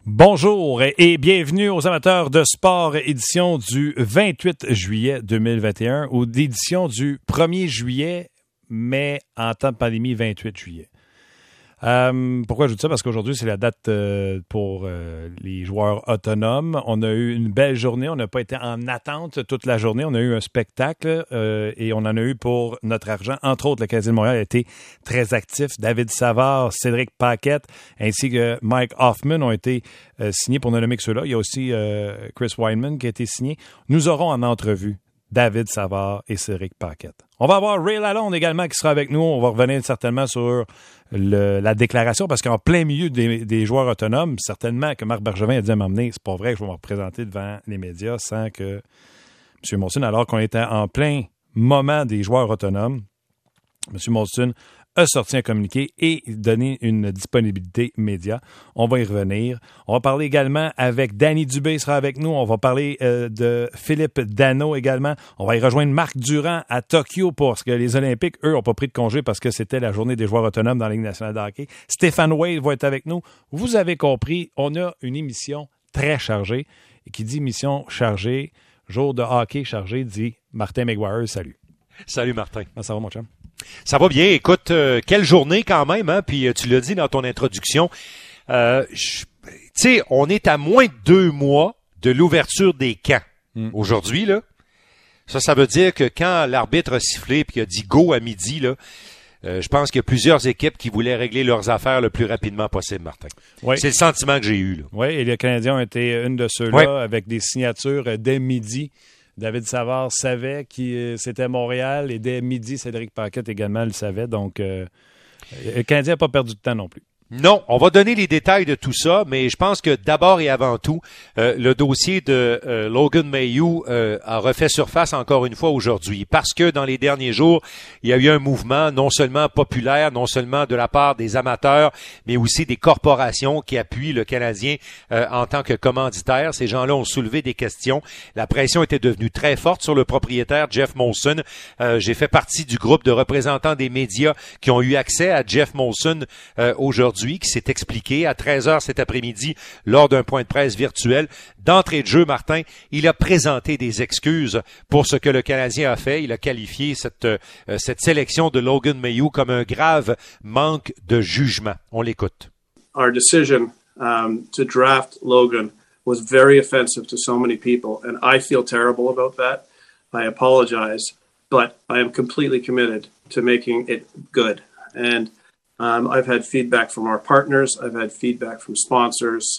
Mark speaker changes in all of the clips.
Speaker 1: Bonjour et bienvenue aux amateurs de sport, édition du 28 juillet 2021 ou d'édition du 1er juillet, mais en temps de pandémie, 28 juillet. Pourquoi je dis ça? Parce qu'aujourd'hui, c'est la date pour les joueurs autonomes. On a eu une belle journée. On n'a pas été en attente toute la journée. On a eu un spectacle et on en a eu pour notre argent. Entre autres, le Canadien de Montréal a été très actif. David Savard, Cédric Paquette ainsi que Mike Hoffman ont été signés pour ne nommer que ceux-là. Il y a aussi Chris Wideman qui a été signé. Nous aurons en entrevue David Savard et Cédric Paquette. On va avoir Ray Lalonde également qui sera avec nous. On va revenir certainement sur la déclaration parce qu'en plein milieu des joueurs autonomes, certainement que Marc Bergevin a dit à m'emmener, c'est pas vrai que je vais me représenter devant les médias sans que M. Molson, alors qu'on était en plein moment des joueurs autonomes, M. Molson a sorti un communiqué et donné une disponibilité média. On va y revenir. On va parler également avec Danny Dubé sera avec nous. On va parler de Philippe Danault également. On va y rejoindre Marc Durand à Tokyo parce que les Olympiques, eux, n'ont pas pris de congé parce que c'était la journée des joueurs autonomes dans la Ligue nationale de hockey. Stéphane Wade va être avec nous. Vous avez compris, on a une émission très chargée. Et qui dit émission chargée, jour de hockey chargé, dit Martin McGuire. Salut.
Speaker 2: Salut Martin.
Speaker 1: Comment ça va mon chum?
Speaker 2: Ça va bien. Écoute, quelle journée quand même, hein? Puis tu l'as dit dans ton introduction. Tu sais, on est à moins de 2 mois de l'ouverture des camps. Aujourd'hui, là. Ça veut dire que quand l'arbitre a sifflé puis a dit go à midi, là, je pense qu'il y a plusieurs équipes qui voulaient régler leurs affaires le plus rapidement possible, Martin. Oui. C'est le sentiment que j'ai eu, là.
Speaker 1: Oui, et les Canadiens ont été une de ceux-là avec des signatures dès midi. David Savard savait que c'était Montréal et dès midi, Cédric Paquette également le savait. Donc, le Canadien n'a pas perdu de temps non plus.
Speaker 2: Non, on va donner les détails de tout ça, mais je pense que d'abord et avant tout, le dossier de Logan Mailloux a refait surface encore une fois aujourd'hui, parce que dans les derniers jours, il y a eu un mouvement non seulement populaire, non seulement de la part des amateurs, mais aussi des corporations qui appuient le Canadien en tant que commanditaire. Ces gens-là ont soulevé des questions. La pression était devenue très forte sur le propriétaire Jeff Molson. J'ai fait partie du groupe de représentants des médias qui ont eu accès à Jeff Molson aujourd'hui, qui s'est expliqué à 13h cet après-midi lors d'un point de presse virtuel. D'entrée de jeu, Martin, il a présenté des excuses pour ce que le Canadien a fait. Il a qualifié cette sélection de Logan Mailloux comme un grave manque de jugement. On l'écoute.
Speaker 3: Our decision to draft Logan was very offensive to so many people, and I feel terrible about that. I apologize, but I am completely committed to making it good. And I've had feedback from our partners. I've had feedback from sponsors,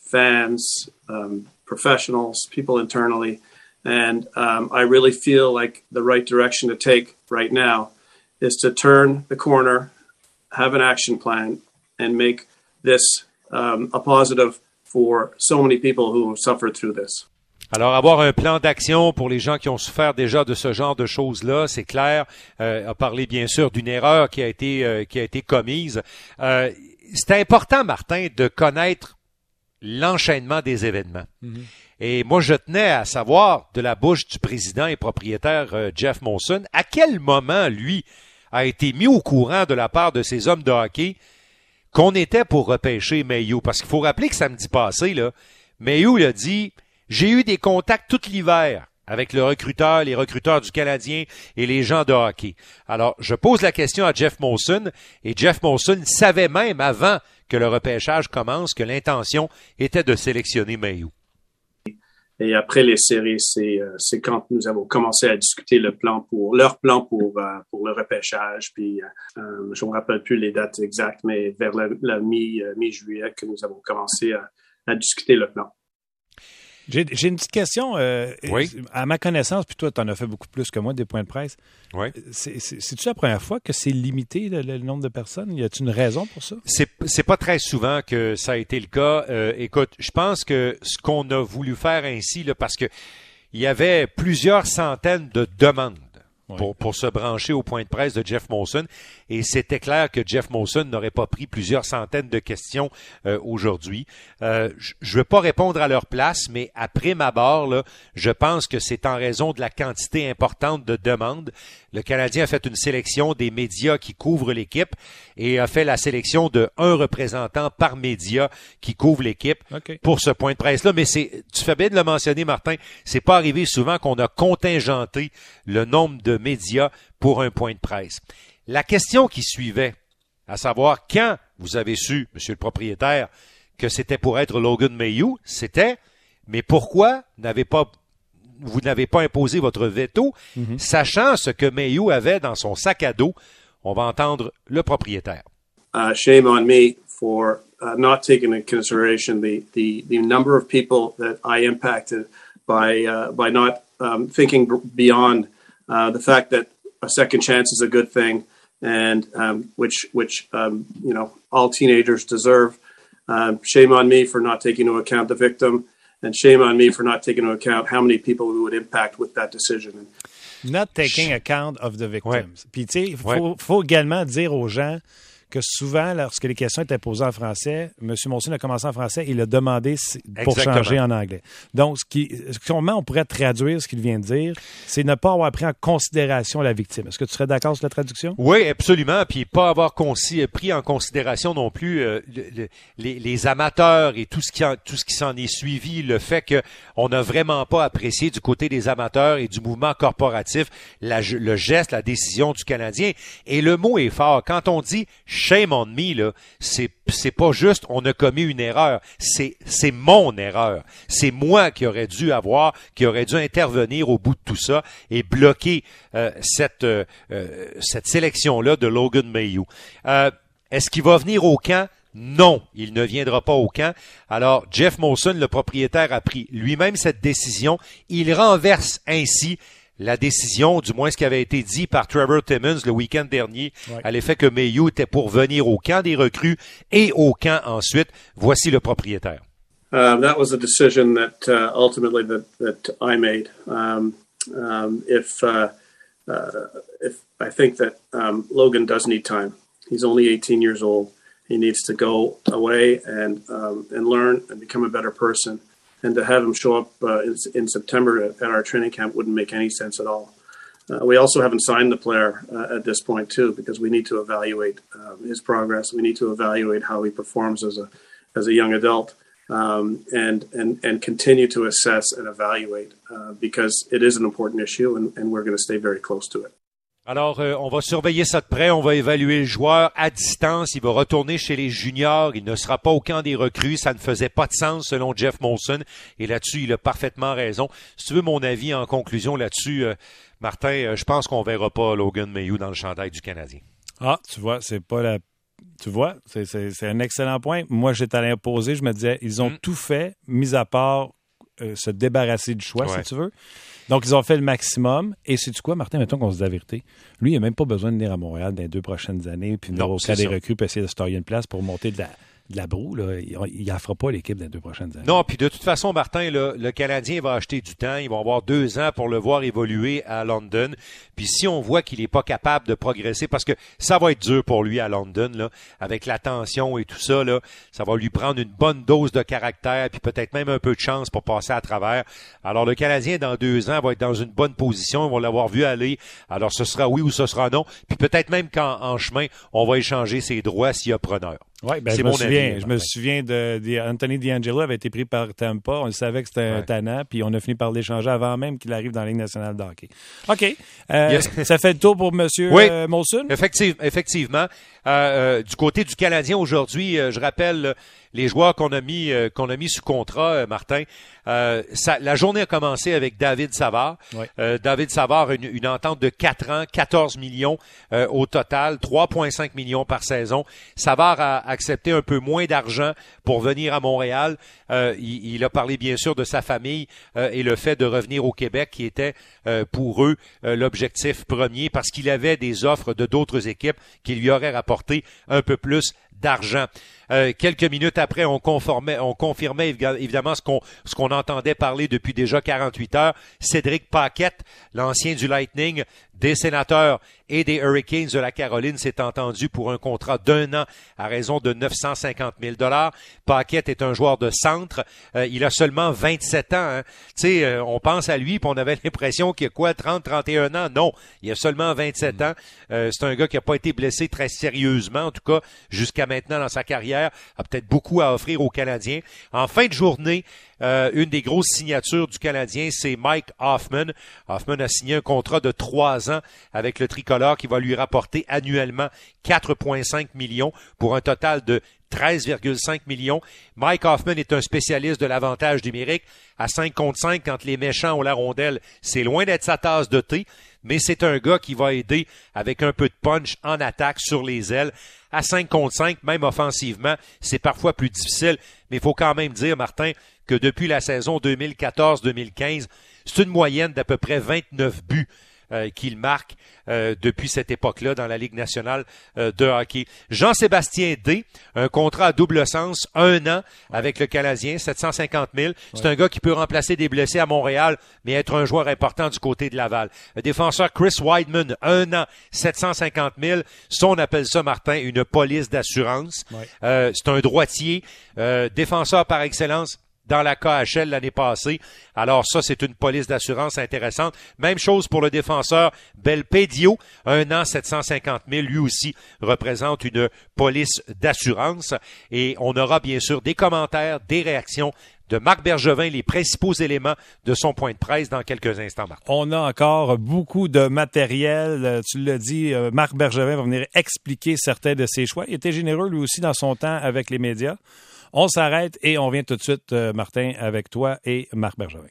Speaker 3: fans, professionals, people internally. And I really feel like the right direction to take right now is to turn the corner, have an action plan, and make this a positive for so many people who have suffered through this.
Speaker 2: Alors, avoir un plan d'action pour les gens qui ont souffert déjà de ce genre de choses-là, c'est clair. A parlé bien sûr d'une erreur qui a été commise. C'est important, Martin, de connaître l'enchaînement des événements. Mm-hmm. Et moi, je tenais à savoir de la bouche du président et propriétaire Jeff Molson, à quel moment, lui, a été mis au courant de la part de ces hommes de hockey qu'on était pour repêcher Mailloux. Parce qu'il faut rappeler que samedi passé, là, Mailloux l'a dit... J'ai eu des contacts tout l'hiver avec les recruteurs du Canadien et les gens de hockey. Alors, je pose la question à Jeff Molson et Jeff Molson savait même avant que le repêchage commence que l'intention était de sélectionner Mailloux.
Speaker 3: Et après les séries, c'est quand nous avons commencé à discuter leur plan pour le repêchage. Puis, je ne me rappelle plus les dates exactes, mais vers la mi-juillet que nous avons commencé à discuter le plan.
Speaker 1: J'ai une petite question. Oui. À ma connaissance, puis toi, tu en as fait beaucoup plus que moi, des points de presse.
Speaker 2: Oui.
Speaker 1: C'est-tu la première fois que c'est limité, le nombre de personnes? Y a-t-il une raison pour ça?
Speaker 2: C'est pas très souvent que ça a été le cas. Écoute, je pense que ce qu'on a voulu faire ainsi, là, parce que il y avait plusieurs centaines de demandes pour se brancher au point de presse de Jeff Molson. Et c'était clair que Jeff Molson n'aurait pas pris plusieurs centaines de questions aujourd'hui. Je ne veux pas répondre à leur place, mais après ma barre, là, je pense que c'est en raison de la quantité importante de demandes. Le Canadien a fait une sélection des médias qui couvrent l'équipe et a fait la sélection de un représentant par média qui couvre l'équipe pour ce point de presse-là. Mais tu fais bien de le mentionner, Martin, c'est pas arrivé souvent qu'on a contingenté le nombre de médias pour un point de presse. La question qui suivait, à savoir quand vous avez su, monsieur le propriétaire, que c'était pour être Logan Mailloux, c'était, mais pourquoi vous n'avez pas imposé votre veto, sachant ce que Mailloux avait dans son sac à dos? On va entendre le propriétaire.
Speaker 3: Shame on me for not taking into consideration the number of people that I impacted by not thinking beyond the fact that a second chance is a good thing, and which all teenagers deserve. Shame on me for not taking into account the victim, and shame on me for not taking into account how many people we would impact with that decision.
Speaker 1: Not taking account of the victims. Puis, tu sais, il faut également dire aux gens que souvent, lorsque les questions étaient posées en français, M. Molson a commencé en français et il a demandé pour changer en anglais. Donc, comment on pourrait traduire ce qu'il vient de dire, c'est ne pas avoir pris en considération la victime. Est-ce que tu serais d'accord sur la traduction?
Speaker 2: Oui, absolument. Puis pas avoir pris en considération non plus les amateurs et tout ce qui s'en est suivi, le fait qu'on n'a vraiment pas apprécié du côté des amateurs et du mouvement corporatif le geste, la décision du Canadien. Et le mot est fort. Quand on dit shame on me, là, c'est pas juste on a commis une erreur, c'est mon erreur. C'est moi qui aurais dû intervenir au bout de tout ça et bloquer cette sélection-là de Logan Mailloux. Est-ce qu'il va venir au camp? Non, il ne viendra pas au camp. Alors, Jeff Molson, le propriétaire, a pris lui-même cette décision. Il renverse ainsi la décision, du moins ce qui avait été dit par Trevor Timmons le week-end dernier, à l'effet que Mailloux était pour venir au camp des recrues et au camp ensuite. Voici le propriétaire.
Speaker 3: That was a decision that ultimately that I made. If I think that Logan does need time. He's only 18 years old. He needs to go away and learn and become a better person. And to have him show up in September at our training camp wouldn't make any sense at all. We also haven't signed the player at this point, too, because we need to evaluate his progress. We need to evaluate how he performs as a young adult, and continue to assess and evaluate because it is an important issue, and we're going to stay very close to it.
Speaker 2: Alors, on va surveiller ça de près, on va évaluer le joueur à distance, il va retourner chez les juniors, il ne sera pas au camp des recrues, ça ne faisait pas de sens selon Jeff Molson, et là-dessus, il a parfaitement raison. Si tu veux mon avis en conclusion là-dessus, Martin, je pense qu'on verra pas Logan Mailloux dans le chandail du Canadien.
Speaker 1: Ah, tu vois, c'est un excellent point. Moi, j'étais à l'imposer, je me disais, ils ont tout fait, mis à part se débarrasser du choix, si tu veux. Donc, ils ont fait le maximum. Et sais-tu quoi, Martin, mettons qu'on se dit la vérité. Lui, il n'a même pas besoin de venir à Montréal dans les 2 prochaines années, puis venir au cas des recrues, puis essayer de se tailler une place pour monter de la broue. Là. Il n'en fera pas l'équipe dans les 2 prochaines années.
Speaker 2: Non, puis de toute façon, Martin, le Canadien va acheter du temps. Ils vont avoir 2 ans pour le voir évoluer à London. Puis si on voit qu'il n'est pas capable de progresser, parce que ça va être dur pour lui à London, là, avec la tension et tout ça, là, ça va lui prendre une bonne dose de caractère, puis peut-être même un peu de chance pour passer à travers. Alors le Canadien, dans 2 ans, va être dans une bonne position. Ils vont l'avoir vu aller. Alors ce sera oui ou ce sera non. Puis peut-être même qu'en chemin, on va échanger ses droits s'il y a preneur.
Speaker 1: Oui, ben, je me souviens Anthony DeAngelo avait été pris par Tampa. On le savait que c'était un tannant, puis on a fini par l'échanger avant même qu'il arrive dans la Ligue nationale de hockey. OK. Ça fait le tour pour M. Molson?
Speaker 2: Effectivement. Du côté du Canadien aujourd'hui, je rappelle les joueurs qu'on a mis sous contrat, Martin. La journée a commencé avec David Savard. David Savard, une entente de 4 ans, 14 millions au total, 3,5 millions par saison. Savard a accepté un peu moins d'argent pour venir à Montréal. Il a parlé bien sûr de sa famille et le fait de revenir au Québec qui était pour eux l'objectif premier parce qu'il avait des offres de d'autres équipes qui lui auraient rapporté un peu plus d'argent. Quelques minutes après, on confirmait évidemment ce qu'on entendait parler depuis déjà 48 heures. Cédric Paquette, l'ancien du Lightning, des Sénateurs et des Hurricanes de la Caroline, s'est entendu pour un contrat d'1 an à raison de 950 000 $. Paquette est un joueur de centre. Il a seulement 27 ans. Hein. Tu sais, on pense à lui puis on avait l'impression qu'il a quoi, 30, 31 ans. Non, il a seulement 27 ans. C'est un gars qui n'a pas été blessé très sérieusement, en tout cas, jusqu'à maintenant dans sa carrière. A peut-être beaucoup à offrir aux Canadiens. En fin de journée, une des grosses signatures du Canadien, c'est Mike Hoffman. Hoffman a signé un contrat de 3 ans avec le tricolore qui va lui rapporter annuellement 4,5 millions pour un total de 13,5 millions. Mike Hoffman est un spécialiste de l'avantage numérique. À 5 contre 5, quand les méchants ont la rondelle, c'est loin d'être sa tasse de thé, mais c'est un gars qui va aider avec un peu de punch en attaque sur les ailes. À 5 contre 5, même offensivement, c'est parfois plus difficile, mais il faut quand même dire, Martin, que depuis la saison 2014-2015, c'est une moyenne d'à peu près 29 buts qu'il marque depuis cette époque-là dans la Ligue nationale de hockey. Jean-Sébastien D, un contrat à double sens, 1 an avec le Canadien, 750 000. C'est un gars qui peut remplacer des blessés à Montréal, mais être un joueur important du côté de Laval. Le défenseur Chris Wideman, 1 an, 750 000. Ça, on appelle ça, Martin, une police d'assurance. C'est un droitier, défenseur par excellence dans la KHL l'année passée. Alors ça, c'est une police d'assurance intéressante. Même chose pour le défenseur Belpedio, 1 an, 750 000. Lui aussi représente une police d'assurance. Et on aura bien sûr des commentaires, des réactions de Marc Bergevin, les principaux éléments de son point de presse dans quelques instants, Marc.
Speaker 1: On a encore beaucoup de matériel. Tu l'as dit, Marc Bergevin va venir expliquer certains de ses choix. Il était généreux lui aussi dans son temps avec les médias. On s'arrête et on vient tout de suite, Martin, avec toi et Marc Bergevin.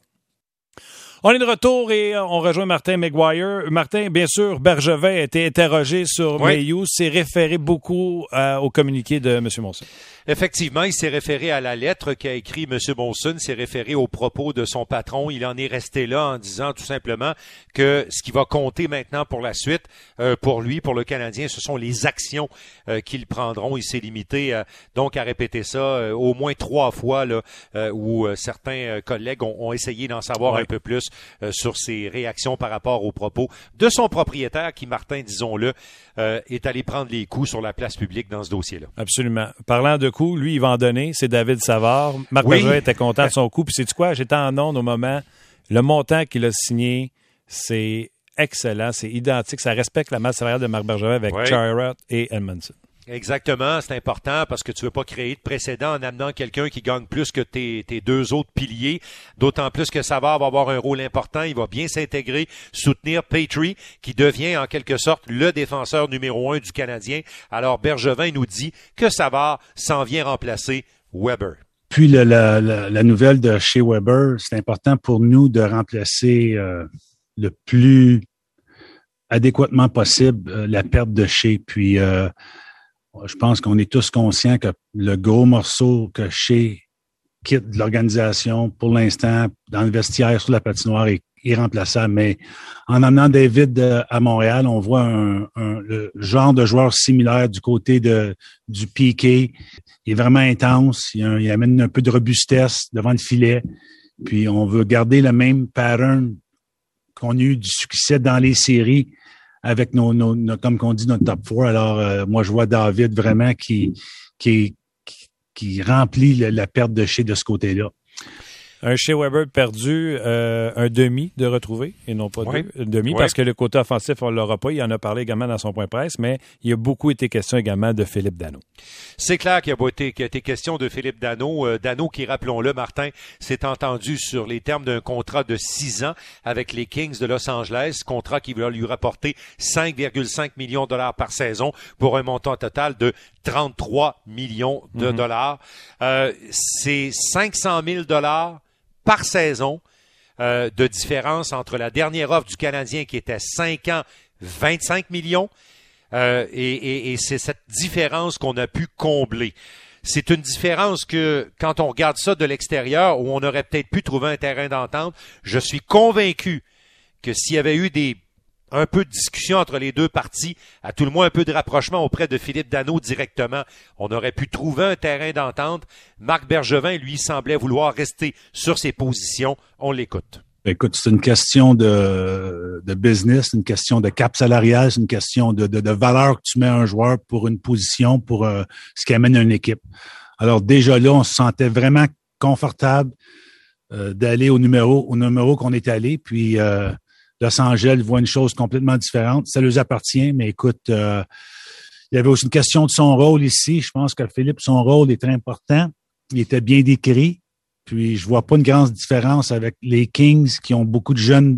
Speaker 1: On est de retour et on rejoint Martin McGuire. Martin, bien sûr, Bergevin a été interrogé sur Mailloux, s'est référé beaucoup au communiqué de M. Monson.
Speaker 2: Effectivement, il s'est référé à la lettre qu'a écrit M. Monson, s'est référé aux propos de son patron. Il en est resté là en disant tout simplement que ce qui va compter maintenant pour la suite, pour lui, pour le Canadien, ce sont les actions qu'ils prendront. Il s'est limité donc à répéter ça au moins 3 fois là, où certains collègues ont essayé d'en savoir un peu plus sur ses réactions par rapport aux propos de son propriétaire qui, Martin, disons-le, est allé prendre les coups sur la place publique dans ce dossier-là.
Speaker 1: Absolument. Parlant de coups, lui, il va en donner. C'est David Savard. Marc Bergevin était content de son coup. Puis sais-tu quoi? J'étais en onde au moment. Le montant qu'il a signé, c'est excellent. C'est identique. Ça respecte la masse salariale de Marc Bergevin avec Chariot et Edmondson.
Speaker 2: Exactement, c'est important parce que tu veux pas créer de précédent en amenant quelqu'un qui gagne plus que tes 2 autres piliers, d'autant plus que Savard va avoir un rôle important, il va bien s'intégrer, soutenir Petrie, qui devient en quelque sorte le défenseur numéro 1 du Canadien. Alors Bergevin nous dit que Savard s'en vient remplacer Weber.
Speaker 4: Puis la nouvelle de chez Weber, c'est important pour nous de remplacer le plus adéquatement possible la perte de Shea. Puis je pense qu'on est tous conscients que le gros morceau que Shea quitte de l'organisation pour l'instant, dans le vestiaire, sur la patinoire, est irremplaçable. Mais en amenant David à Montréal, on voit le genre de joueur similaire du côté du Piqué. Il est vraiment intense. Il amène un peu de robustesse devant le filet. Puis on veut garder le même pattern qu'on a eu du succès dans les séries avec comme on dit, notre top 4. Alors, moi, je vois David vraiment qui remplit la perte de Shea de ce côté-là.
Speaker 1: Un Shea Weber perdu, un demi de retrouver, et non pas deux. Un demi, parce que le côté offensif, on ne l'aura pas. Il en a parlé également dans son point de presse, mais il y a beaucoup été question également de Philippe Danault.
Speaker 2: C'est clair qu'il a été question de Philippe Danault. Danault qui, rappelons-le, Martin, s'est entendu sur les termes d'un contrat de 6 ans avec les Kings de Los Angeles, contrat qui va lui rapporter 5,5 millions de dollars par saison pour un montant total de 33 millions de dollars. C'est 500 000 dollars par saison de différence entre la dernière offre du Canadien qui était 5 ans, 25 millions, et c'est cette différence qu'on a pu combler. C'est une différence que, quand on regarde ça de l'extérieur, où on aurait peut-être pu trouver un terrain d'entente, je suis convaincu que s'il y avait eu des un peu de discussion entre les deux parties, à tout le moins un peu de rapprochement auprès de Philippe Danault directement, on aurait pu trouver un terrain d'entente. Marc Bergevin, lui, semblait vouloir rester sur ses positions. On l'écoute.
Speaker 4: Écoute, c'est une question de business, une question de cap salarial, c'est une question de valeur que tu mets à un joueur pour une position, pour ce qui amène une équipe. Alors déjà là, on se sentait vraiment confortable d'aller au numéro qu'on est allé. Puis Los Angeles voit une chose complètement différente. Ça leur appartient, mais écoute, il y avait aussi une question de son rôle ici. Je pense que Philippe, son rôle est très important. Il était bien décrit. Puis je vois pas une grande différence avec les Kings qui ont beaucoup de jeunes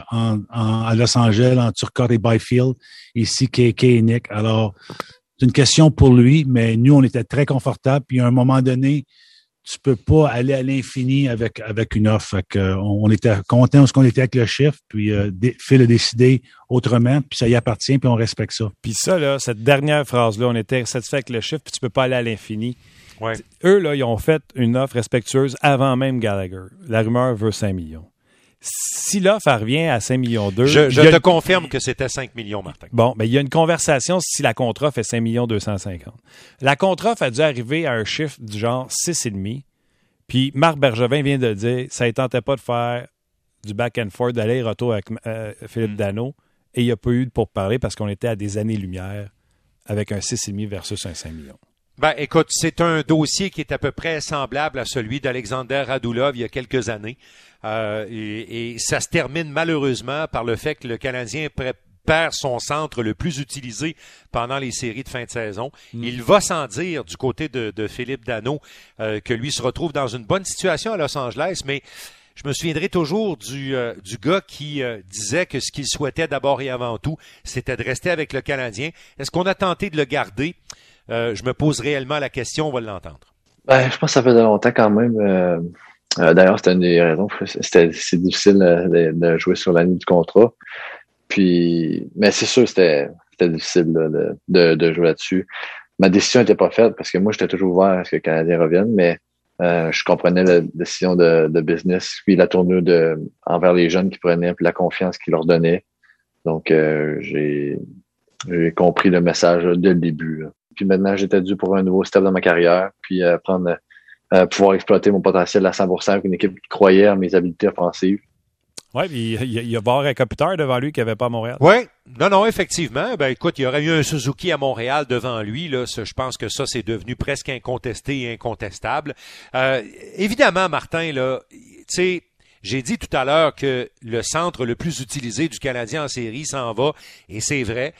Speaker 4: à Los Angeles, en Turcotte et Byfield, ici KK et Nick. Alors, c'est une question pour lui, mais nous, on était très confortables. Puis à un moment donné, tu peux pas aller à l'infini avec une offre. Fait que, on était content de ce qu'on était avec le chiffre, puis Phil a décidé autrement, puis ça y appartient, puis on respecte ça.
Speaker 1: Puis ça, là, cette dernière phrase-là, on était satisfait avec le chiffre, puis tu peux pas aller à l'infini.
Speaker 2: Ouais.
Speaker 1: Eux, là, ils ont fait une offre respectueuse avant même Gallagher. La rumeur veut 5 millions. Si l'offre revient à 5 millions 2...
Speaker 2: Je te confirme que c'était 5 millions, Martin.
Speaker 1: Bon, mais il y a une conversation si la contre-offre est 5 millions 250. La contre-offre a dû arriver à un chiffre du genre 6,5. Puis Marc Bergevin vient de dire ça ne tentait pas de faire du back and forth, d'aller-retour avec Philippe Danault. Et il n'y a pas eu de pourparler parce qu'on était à des années-lumière avec un 6,5 versus un 5 millions.
Speaker 2: Ben, écoute, c'est un dossier qui est à peu près semblable à celui d'Alexander Radulov il y a quelques années. Et ça se termine malheureusement par le fait que le Canadien perd son centre le plus utilisé pendant les séries de fin de saison. Il va sans dire du côté de Philippe Danault que lui se retrouve dans une bonne situation à Los Angeles, mais je me souviendrai toujours du gars qui disait que ce qu'il souhaitait d'abord et avant tout, c'était de rester avec le Canadien. Est-ce qu'on a tenté de le garder? Je me pose réellement la question, on va l'entendre.
Speaker 5: Ben, je pense que ça fait longtemps quand même. D'ailleurs, c'était une des raisons. C'est difficile de jouer sur l'année du contrat. Puis, mais c'est sûr, c'était difficile de jouer là-dessus. Ma décision n'était pas faite parce que moi, j'étais toujours ouvert à ce que le Canadien revienne, mais je comprenais la décision de business, puis la tournure envers les jeunes qui prenaient, puis la confiance qu'ils leur donnaient. Donc, j'ai compris le message dès le début, là. Puis maintenant, j'étais dû pour un nouveau step dans ma carrière, puis pouvoir exploiter mon potentiel à 100% avec une équipe qui croyait en mes habiletés offensives.
Speaker 1: Oui, puis il y a Barre Kopitar devant lui qui n'avait pas à Montréal.
Speaker 2: Oui, non, effectivement. Ben écoute, il y aurait eu un Suzuki à Montréal devant lui. Là, je pense que ça, c'est devenu presque incontesté et incontestable. Évidemment, Martin, là, tu sais, j'ai dit tout à l'heure que le centre le plus utilisé du Canadien en série s'en va, et c'est vrai.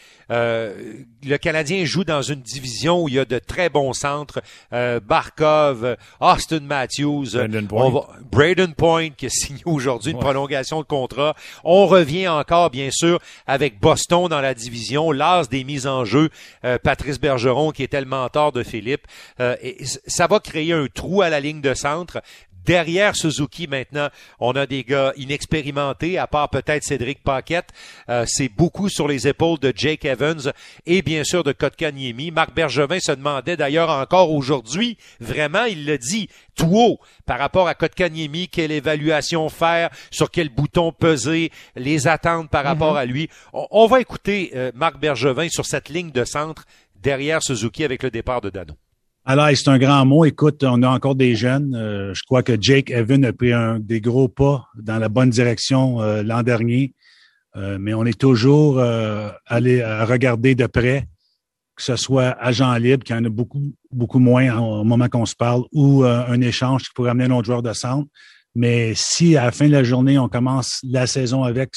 Speaker 2: Le Canadien joue dans une division où il y a de très bons centres. Barkov, Austin Matthews, Braden Point qui a signé aujourd'hui une prolongation de contrat. On revient encore, bien sûr, avec Boston dans la division, l'as des mises en jeu, Patrice Bergeron qui était le mentor de Philippe. Et ça va créer un trou à la ligne de centre. Derrière Suzuki, maintenant, on a des gars inexpérimentés, à part peut-être Cédric Paquette. C'est beaucoup sur les épaules de Jake Evans et bien sûr de Kotkaniemi. Marc Bergevin se demandait d'ailleurs encore aujourd'hui, vraiment, il l'a dit tout haut, par rapport à Kotkaniemi, quelle évaluation faire, sur quel bouton peser, les attentes par rapport à lui. On va écouter Marc Bergevin sur cette ligne de centre derrière Suzuki avec le départ de Danault.
Speaker 4: Alors, c'est un grand mot. Écoute, on a encore des jeunes. Je crois que Jake Evans a pris des gros pas dans la bonne direction l'an dernier. Mais on est toujours allé regarder de près, que ce soit agent libre, qui en a beaucoup moins au moment qu'on se parle, ou un échange qui pourrait amener un autre joueur de centre. Mais si à la fin de la journée, on commence la saison avec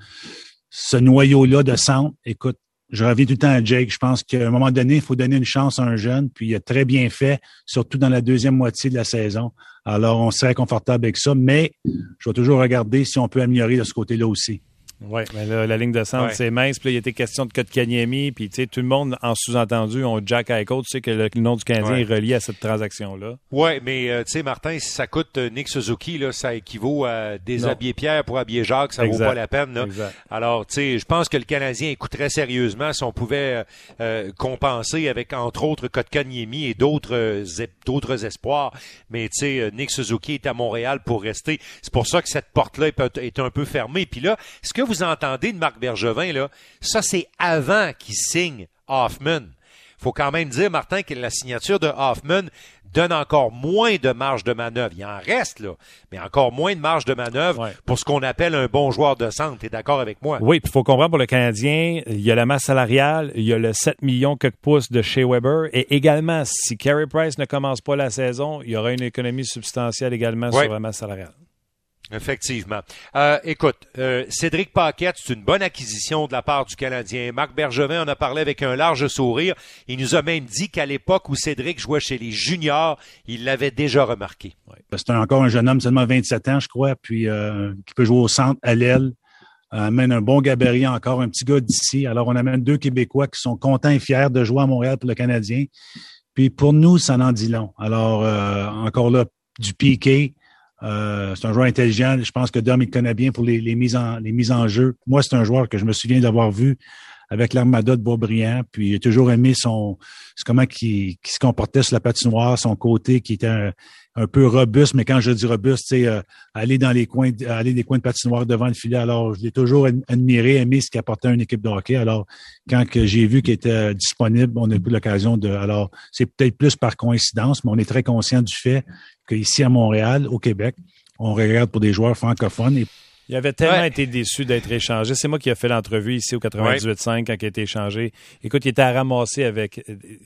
Speaker 4: ce noyau-là de centre, écoute, je reviens tout le temps à Jake. Je pense qu'à un moment donné, il faut donner une chance à un jeune, puis il a très bien fait, surtout dans la deuxième moitié de la saison. Alors, on serait confortable avec ça, mais je vais toujours regarder si on peut améliorer de ce côté-là aussi.
Speaker 1: Oui, mais là, la ligne de centre, c'est mince. Puis là, il était question de Kotkaniemi. Puis, tu sais, tout le monde, en sous-entendu, on Jack Eichel. Tu sais que le nom du Canadien est relié à cette transaction-là. Oui,
Speaker 2: mais tu sais, Martin, si ça coûte Nick Suzuki, là, ça équivaut à déshabiller Pierre pour habiller Jacques. Ça vaut pas la peine. Là. Alors, tu sais, je pense que le Canadien écouterait sérieusement si on pouvait compenser avec, entre autres, Kotkaniemi et d'autres espoirs. Mais, tu sais, Nick Suzuki est à Montréal pour rester. C'est pour ça que cette porte-là est un peu fermée. Puis là, ce que vous entendez de Marc Bergevin, là, ça, c'est avant qu'il signe Hoffman. Faut quand même dire, Martin, que la signature de Hoffman donne encore moins de marge de manœuvre. Il en reste, là, mais encore moins de marge de manœuvre pour ce qu'on appelle un bon joueur de centre. T'es d'accord avec moi?
Speaker 1: Oui, puis il faut comprendre pour le Canadien, il y a la masse salariale, il y a le 7 millions quelques pouces de Shea Weber, et également, si Carey Price ne commence pas la saison, il y aura une économie substantielle également sur la masse salariale.
Speaker 2: Effectivement. Écoute, Cédric Paquette, c'est une bonne acquisition de la part du Canadien. Marc Bergevin en a parlé avec un large sourire. Il nous a même dit qu'à l'époque où Cédric jouait chez les juniors, il l'avait déjà remarqué.
Speaker 4: C'est encore un jeune homme, seulement 27 ans, je crois, puis qui peut jouer au centre, à l'aile. Amène un bon gabarit encore, un petit gars d'ici. Alors, on amène 2 Québécois qui sont contents et fiers de jouer à Montréal pour le Canadien. Puis pour nous, ça en dit long. Alors, encore là, du Piqué. C'est un joueur intelligent. Je pense que Dom, il connaît bien pour les mises en jeu. Moi, c'est un joueur que je me souviens d'avoir vu avec l'Armada de Boisbriand. Puis, j'ai toujours aimé comment il se comportait sur la patinoire, son côté qui était un peu robuste. Mais quand je dis robuste, tu sais, aller des coins de patinoire devant le filet. Alors, je l'ai toujours admiré, aimé ce qu'il apportait à une équipe de hockey. Alors, quand j'ai vu qu'il était disponible, on a eu l'occasion de... Alors, c'est peut-être plus par coïncidence, mais on est très conscient du fait qu'ici à Montréal, au Québec, on regarde pour des joueurs francophones.
Speaker 1: Il avait tellement été déçu d'être échangé. C'est moi qui ai fait l'entrevue ici au 98.5 quand il a été échangé. Écoute, il était à ramasser avec...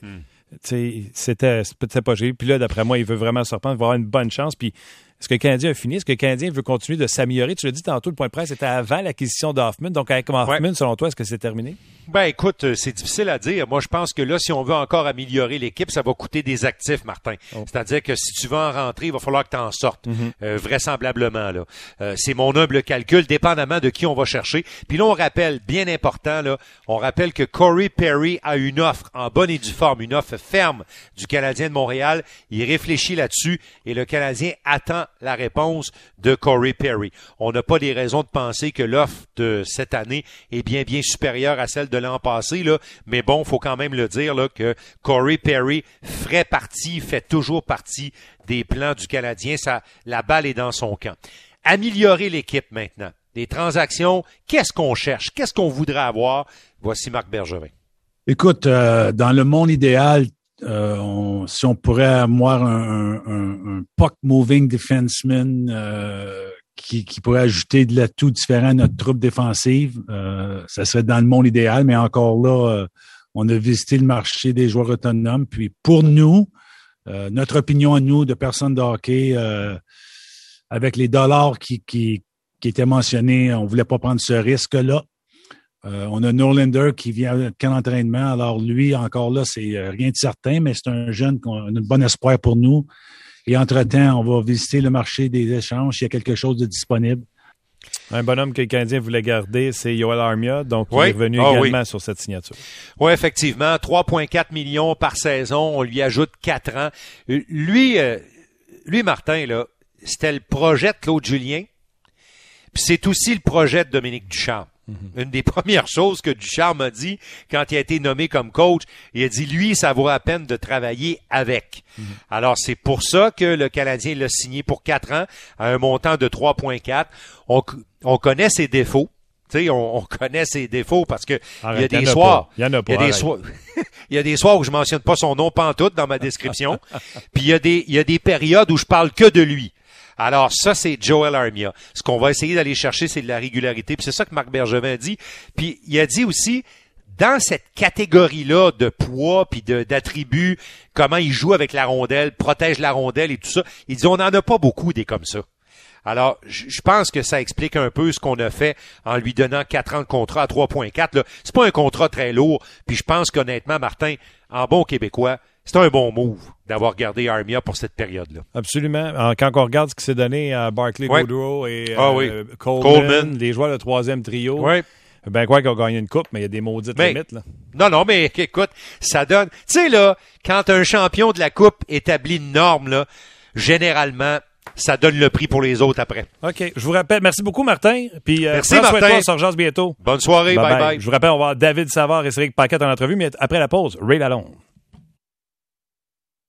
Speaker 1: C'était pas géré. Puis là, d'après moi, il veut vraiment se reprendre, il va avoir une bonne chance. Puis est-ce que le Canadien a fini? Est-ce que le Canadien veut continuer de s'améliorer? Tu l'as dit tantôt, le point de presse était avant l'acquisition d'Hoffman. Donc, avec Hoffman, selon toi, est-ce que c'est terminé?
Speaker 2: Ben, écoute, c'est difficile à dire. Moi, je pense que là, si on veut encore améliorer l'équipe, ça va coûter des actifs, Martin. C'est-à-dire que si tu veux en rentrer, il va falloir que tu en sortes. Vraisemblablement, là. C'est mon humble calcul, dépendamment de qui on va chercher. Puis là, on rappelle, bien important, là, on rappelle que Corey Perry a une offre en bonne et due forme, une offre ferme du Canadien de Montréal. Il réfléchit là-dessus et le Canadien attend la réponse de Corey Perry. On n'a pas des raisons de penser que l'offre de cette année est bien supérieure à celle de l'an passé, là. Mais bon, faut quand même le dire, là, que Corey Perry fait toujours partie des plans du Canadien. La balle est dans son camp. Améliorer l'équipe maintenant. Des transactions, qu'est-ce qu'on cherche? Qu'est-ce qu'on voudrait avoir? Voici Marc Bergevin.
Speaker 4: Écoute, dans le monde idéal, si on pourrait avoir un puck-moving defenseman qui pourrait ajouter de l'atout différent à notre troupe défensive, ça serait dans le monde idéal, mais encore là, on a visité le marché des joueurs autonomes. Puis pour nous, notre opinion à nous, de personnes de hockey, avec les dollars qui étaient mentionnés, on voulait pas prendre ce risque-là. On a Norlander qui vient qu'en entraînement. Alors lui, encore là, c'est rien de certain, mais c'est un jeune qui a un bon espoir pour nous. Et entre-temps, on va visiter le marché des échanges s'il y a quelque chose de disponible.
Speaker 1: Un bonhomme que le Canadien voulait garder, c'est Yoel Armia, donc il est revenu également sur cette signature.
Speaker 2: Oui, effectivement, 3,4 millions par saison, on lui ajoute 4 ans. Lui, Martin, là, c'était le projet de Claude Julien, puis c'est aussi le projet de Dominique Ducharme. Une des premières choses que Ducharme a dit quand il a été nommé comme coach, il a dit, lui, ça vaut la peine de travailler avec. Alors, c'est pour ça que le Canadien l'a signé pour 4 ans à un montant de 3,4. On connaît ses défauts. Tu sais, on connaît ses défauts parce que il y a des soirs. Il y a des soirs où je mentionne pas son nom pantoute dans ma description. Puis il y a des périodes où je parle que de lui. Alors, ça, c'est Joel Armia. Ce qu'on va essayer d'aller chercher, c'est de la régularité. Puis c'est ça que Marc Bergevin a dit. Puis il a dit aussi, dans cette catégorie-là de poids puis d'attributs, comment il joue avec la rondelle, protège la rondelle et tout ça, il dit, on n'en a pas beaucoup des comme ça. Alors, je pense que ça explique un peu ce qu'on a fait en lui donnant 4 ans de contrat à 3,4. Là. C'est pas un contrat très lourd. Puis je pense qu'honnêtement, Martin, en bon québécois, c'est un bon move d'avoir gardé Armia pour cette période-là.
Speaker 1: Absolument. Quand on regarde ce qui s'est donné à Barclay Goodrow et Coleman, les joueurs de troisième trio, ben quoi qu'ils ont gagné une coupe, mais il y a des maudites limites. Là.
Speaker 2: Non, mais écoute, ça donne... Tu sais, là, quand un champion de la coupe établit une norme, là, généralement, ça donne le prix pour les autres après.
Speaker 1: OK. Je vous rappelle, merci beaucoup, Martin. Puis,
Speaker 2: merci, Martin.
Speaker 1: On se rejase bientôt.
Speaker 2: Bonne soirée. Bye.
Speaker 1: Je vous rappelle, on va avoir David Savard et Cédric Paquette en entrevue, mais après la pause, Ray Lalonde.